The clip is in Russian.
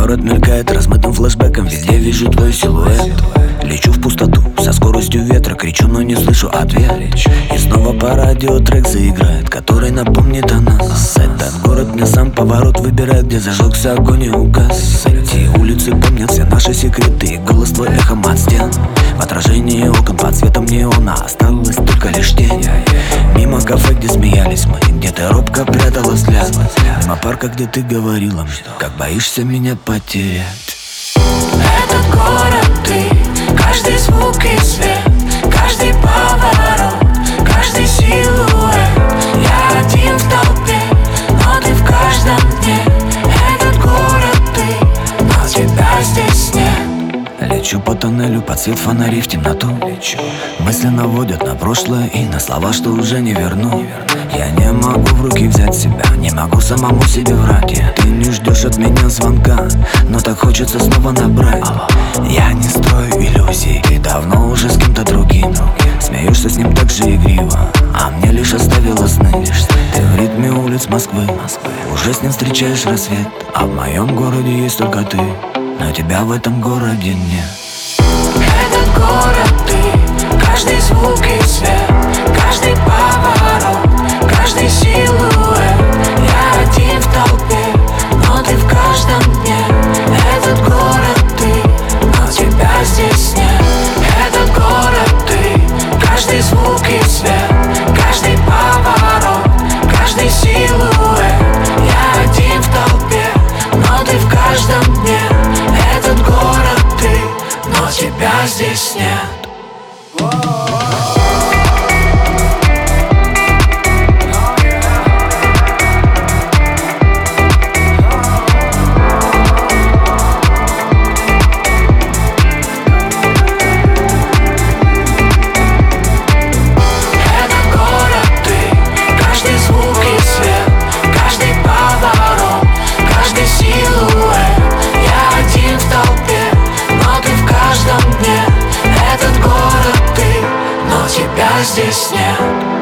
город мелькает размытым флешбеком, везде вижу твой силуэт. Лечу в пустоту со скоростью ветра, кричу, но не слышу ответ. И снова по радио трек заиграет, который напомнит о нас. Этот город мне сам поворот выбирает, где зажегся огонь и угас. Эти улицы помнят все наши секреты, и голос твой эхом от стен. В отражении окон под светом неона осталась только лишь тень. Мимо кафе, где смеялись мы, где ты робко прятала взгляд. Мимо парка, где ты говорила мне, как боишься меня потерять. Этот город ты, каждый звук и свет, каждый поворот, каждый силуэт. Я один в толпе, но ты в каждом дне. Этот город ты, но тебя здесь нет. Лечу по тоннелю под свет фонарей в темноту. Мысли наводят на прошлое и на слова, что уже не верну. Я не могу в руки взять себя, не могу самому себе врать. Ты не ждешь от меня звонка, но так хочется снова набрать. Я не строю иллюзий, ты давно уже с кем-то другим. Смеешься с ним так же игриво, а мне лишь оставила сны. Ты в ритме улиц Москвы, уже с ним встречаешь рассвет. А в моем городе есть только ты, но тебя в этом городе нет. Этот город ты, каждый звук и свет, каждый поворот, каждый силуэт. Я один в толпе, но ты в каждом дне. Этот город ты, но тебя здесь нет. Этот город ты, каждый звук и свет, каждый поворот, каждый силуэт. Я один в толпе, но ты в каждом дне. Этот город ты, но тебя здесь нет. Здесь нет.